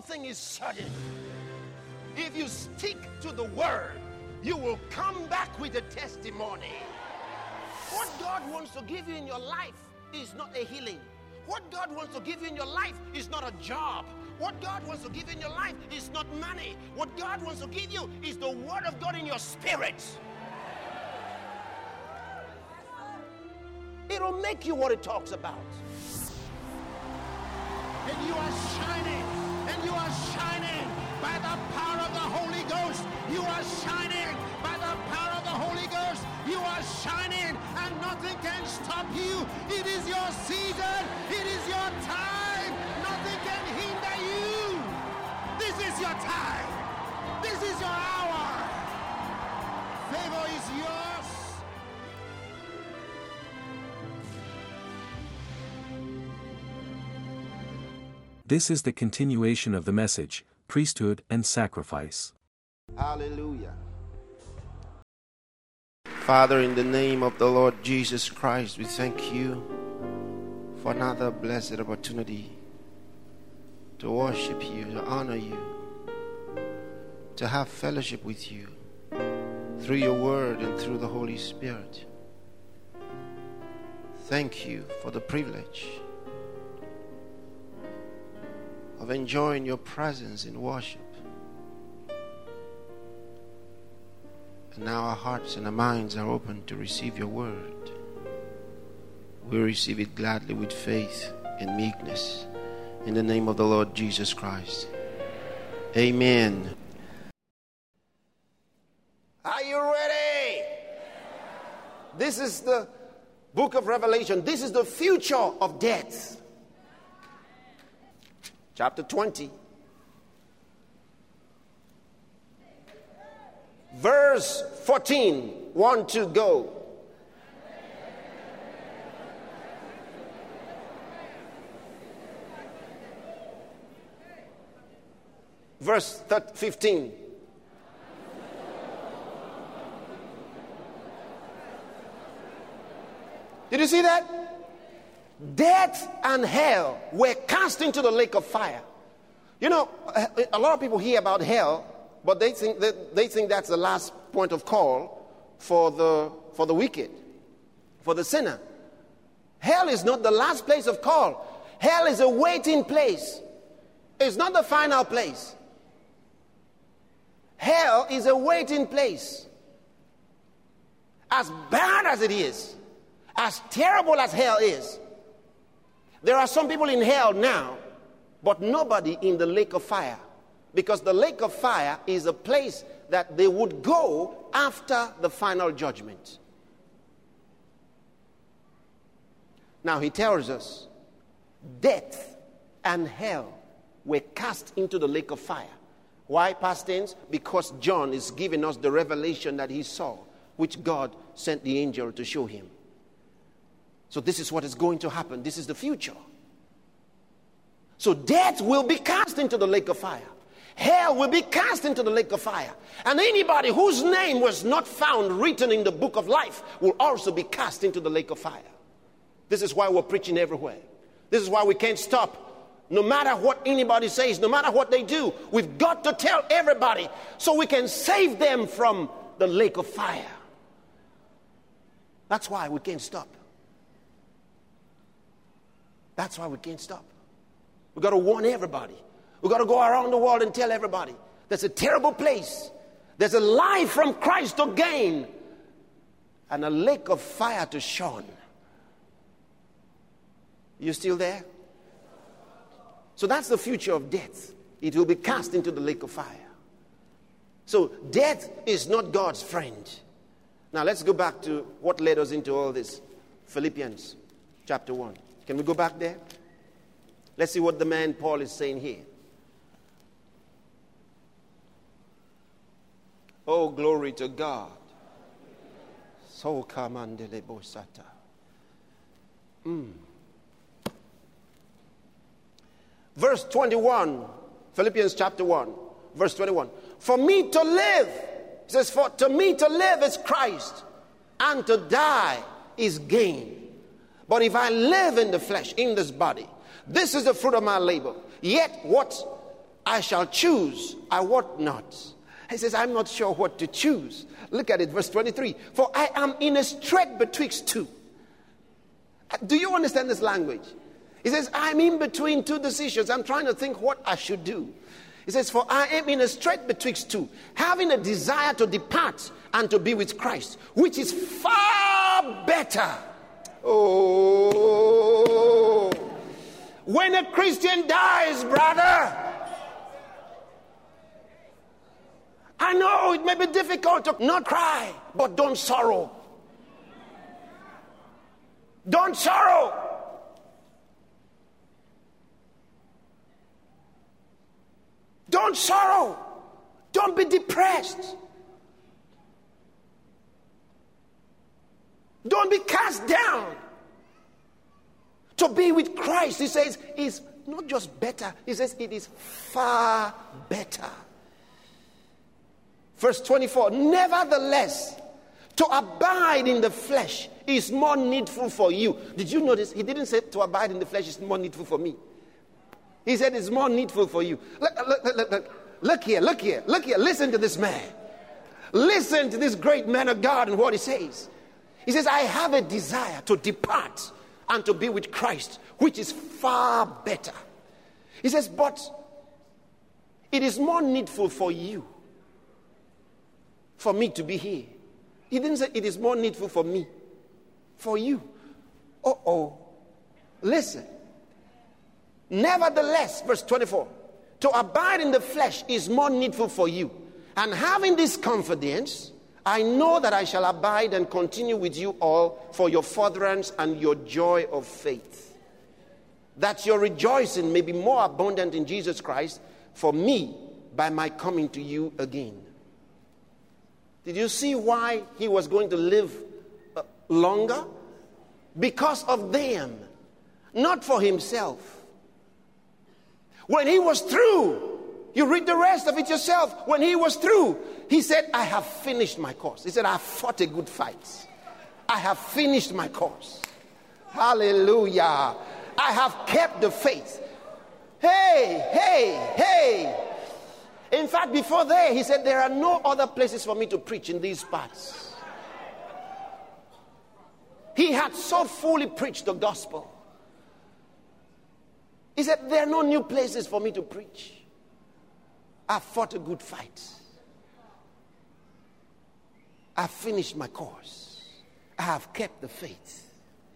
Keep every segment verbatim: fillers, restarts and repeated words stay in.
thing is sudden. If you stick to the word, you will come back with a testimony. What God wants to give you in your life is not a healing. What God wants to give you in your life is not a job. What God wants to give you in your life is not money. What God wants to give you is the word of God in your spirit. It'll make you what it talks about. And you are shining, and you are shining by the power of the Holy Ghost. You are shining by the power of the Holy Ghost. You are shining, and nothing can stop you. It is your season. It is your time. Nothing can hinder you. This is your time. This is your hour. Favor is yours. This is the continuation of the message, Priesthood and Sacrifice. Hallelujah. Father, in the name of the Lord Jesus Christ, we thank you for another blessed opportunity to worship you, to honor you, to have fellowship with you through your word and through the Holy Spirit. Thank you for the privilege of enjoying your presence in worship. And now our hearts and our minds are open to receive your word. We receive it gladly with faith and meekness. In the name of the Lord Jesus Christ. Amen. Are you ready? This is the book of Revelation. This is the future of death. Chapter twenty. Verse fourteen. One, two, go. Verse fifteen. Did you see that? Death and hell were cast into the lake of fire. You know, a lot of people hear about hell, but they think that they think that's the last point of call for the for the wicked, for the sinner. Hell is not the last place of call. Hell is a waiting place. It's not the final place. Hell is a waiting place. As bad as it is, as terrible as hell is, there are some people in hell now, but nobody in the lake of fire. Because the lake of fire is a place that they would go after the final judgment. Now he tells us, death and hell were cast into the lake of fire. Why past tense? Because John is giving us the revelation that he saw, which God sent the angel to show him. So this is what is going to happen. This is the future. So death will be cast into the lake of fire. Hell will be cast into the lake of fire. And anybody whose name was not found written in the book of life will also be cast into the lake of fire. This is why we're preaching everywhere. This is why we can't stop. No matter what anybody says, no matter what they do, we've got to tell everybody so we can save them from the lake of fire. That's why we can't stop. That's why we can't stop. We've got to warn everybody. We've got to go around the world and tell everybody there's a terrible place. There's a life from Christ to gain and a lake of fire to shun. You still there? So that's the future of death. It will be cast into the lake of fire. So death is not God's friend. Now let's go back to what led us into all this. Philippians chapter one. Can we go back there? Let's see what the man Paul is saying here. Oh, glory to God. So kamandele bosata. Mm. Verse twenty-one, Philippians chapter one, verse twenty-one. For me to live, it says, for to me to live is Christ, and to die is gain. But if I live in the flesh, in this body, this is the fruit of my labor. Yet what I shall choose, I wot not. He says, I'm not sure what to choose. Look at it, verse twenty-three. For I am in a strait betwixt two. Do you understand this language? He says, I'm in between two decisions. I'm trying to think what I should do. He says, for I am in a strait betwixt two, having a desire to depart and to be with Christ, which is far better. Oh, when a Christian dies, brother, I know it may be difficult to not cry, but don't sorrow. Don't sorrow. Don't sorrow. Don't be depressed. Don't be cast down. To be with Christ, he says, is not just better. He says it is far better. Verse twenty-four, nevertheless, to abide in the flesh is more needful for you. Did you notice? He didn't say to abide in the flesh is more needful for me. He said it's more needful for you. Look, look, look, look, look here, look here, look here. Listen to this man. Listen to this great man of God and what he says. He says, I have a desire to depart and to be with Christ, which is far better. He says, but it is more needful for you, for me to be here. He didn't say it is more needful for me, for you. Uh-oh. Listen. Nevertheless, verse twenty-four, to abide in the flesh is more needful for you. And having this confidence, I know that I shall abide and continue with you all for your furtherance and your joy of faith, that your rejoicing may be more abundant in Jesus Christ for me by my coming to you again. Did you see why he was going to live uh, longer? Because of them, not for himself. When he was through, you read the rest of it yourself. When he was through, he said, I have finished my course. He said, I have fought a good fight. I have finished my course. Hallelujah. I have kept the faith. Hey, hey, hey. In fact, before there, he said, there are no other places for me to preach in these parts. He had so fully preached the gospel. He said, there are no new places for me to preach. I've fought a good fight. I've finished my course. I have kept the faith.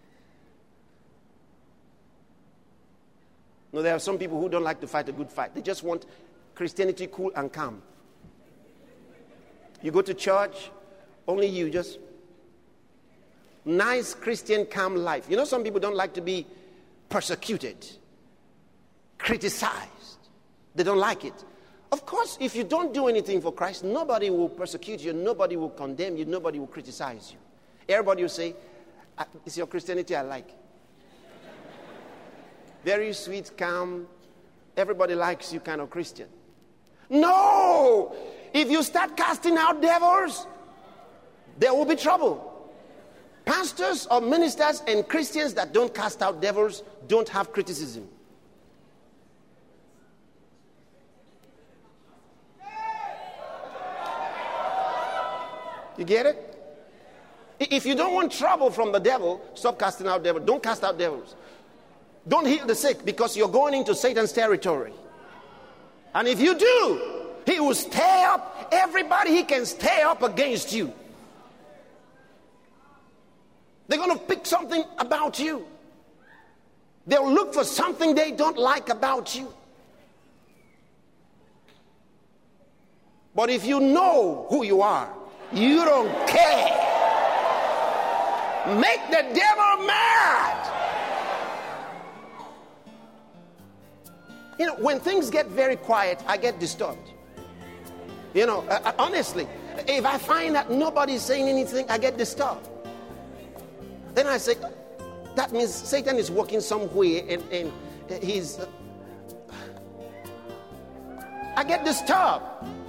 No, there are some people who don't like to fight a good fight. They just want Christianity cool and calm. You go to church, only you, just nice Christian calm life. You know, some people don't like to be persecuted, criticized. They don't like it. Of course, if you don't do anything for Christ, nobody will persecute you, nobody will condemn you, nobody will criticize you. Everybody will say, it's your Christianity I like. Very sweet, calm, everybody likes you kind of Christian. No! If you start casting out devils, there will be trouble. Pastors or ministers and Christians that don't cast out devils don't have criticism. You get it? If you don't want trouble from the devil, stop casting out devils. Don't cast out devils. Don't heal the sick, because you're going into Satan's territory. And if you do, he will stir up everybody he can stir up against you. They're going to pick something about you. They'll look for something they don't like about you. But if you know who you are, you don't care. Make the devil mad. You know, when things get very quiet, I get disturbed. You know, uh, honestly, if I find that nobody's saying anything, I get disturbed. Then I say, that means Satan is working somewhere, and, and he's... Uh, I get disturbed.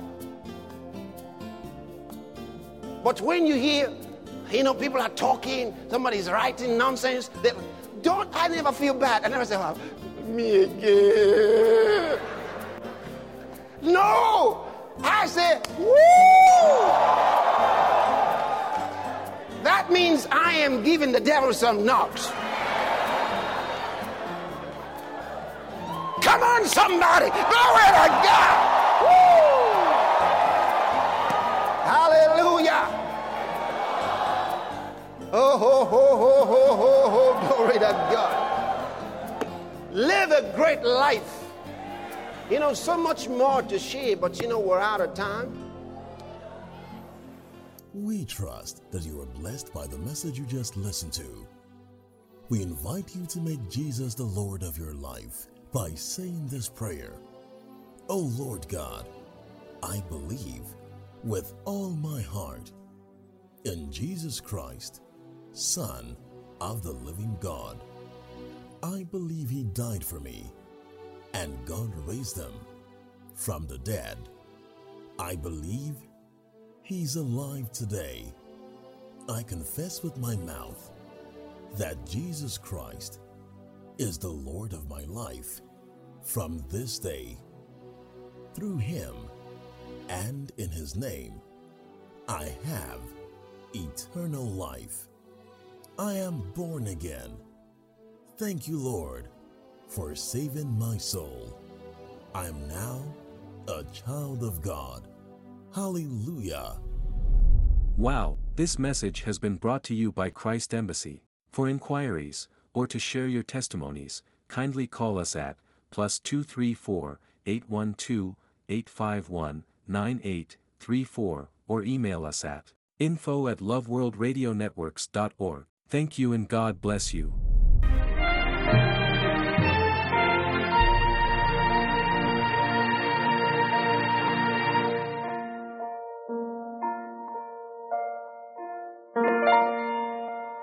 But when you hear, you know, people are talking, somebody's writing nonsense, they, don't, I never feel bad. I never say, oh, me again. No! I said, woo! That means I am giving the devil some knocks. Come on, somebody! Glory to God! Woo! Hallelujah! Oh, ho, ho, ho, ho, ho, ho, glory to God. Live a great life. You know, so much more to share, but you know, we're out of time. We trust that you are blessed by the message you just listened to. We invite you to make Jesus the Lord of your life by saying this prayer. Oh Lord God, I believe with all my heart in Jesus Christ, Son of the living God. I believe he died for me, and God raised him from the dead. I believe he's alive today. I confess with my mouth that Jesus Christ is the Lord of my life from this day. Through him and in his name, I have eternal life. I am born again. Thank you, Lord, for saving my soul. I am now a child of God. Hallelujah. Wow, this message has been brought to you by Christ Embassy. For inquiries, or to share your testimonies, kindly call us at plus two three four, eight one two, eight five one, nine eight three four or email us at info at loveworldradionetworks dot org. Thank you and God bless you.